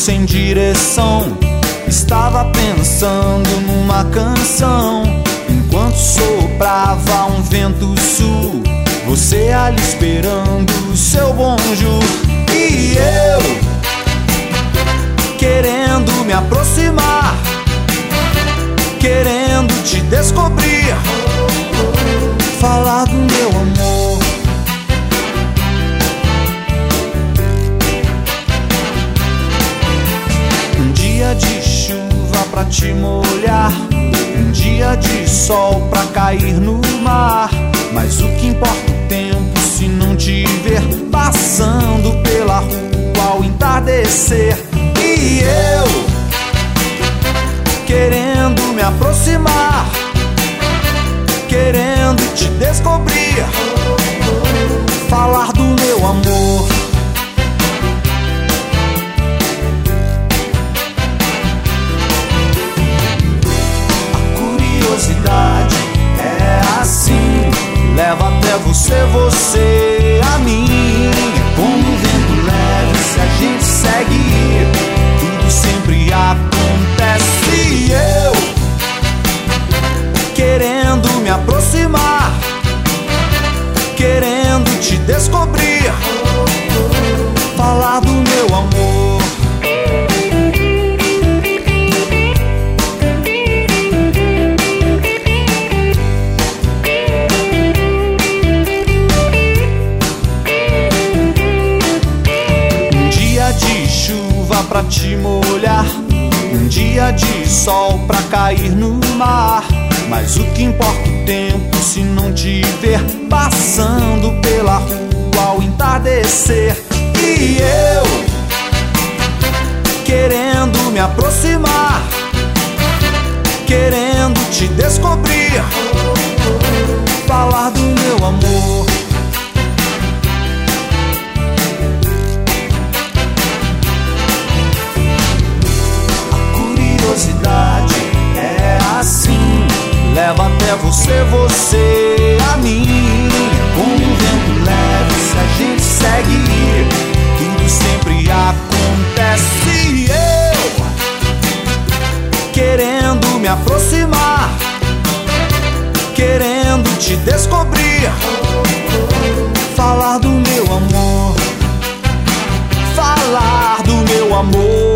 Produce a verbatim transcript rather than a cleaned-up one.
sem direção. Estava pensando numa canção enquanto soprava um vento sul. Você ali esperando o seu bonjour. E eu querendo me aproximar, querendo te descobrir, falar do meu amor. Um dia de chuva pra te molhar, um dia de sol pra cair no mar. Mas o que importa o tempo se não te ver passando pela rua ao entardecer. E eu querendo me aproximar, querendo te descobrir, falar do meu amor. A curiosidade é assim, leva até você, você a mim. É como um vento leve se a gente segue, tudo sempre acontece. E eu querendo me aproximar, querendo te descobrir, falar do meu amor. Um dia de chuva pra te molhar, um dia de sol pra cair no mar. Mas o que importa o tempo se não te ver passando pela rua ao entardecer. E eu querendo me aproximar, querendo te descobrir, falar do meu amor. Curiosidade é assim, leva até você, você a mim. Com um vento leve se a gente segue, tudo sempre acontece. E eu querendo me aproximar, querendo te descobrir, falar do meu amor, falar do meu amor.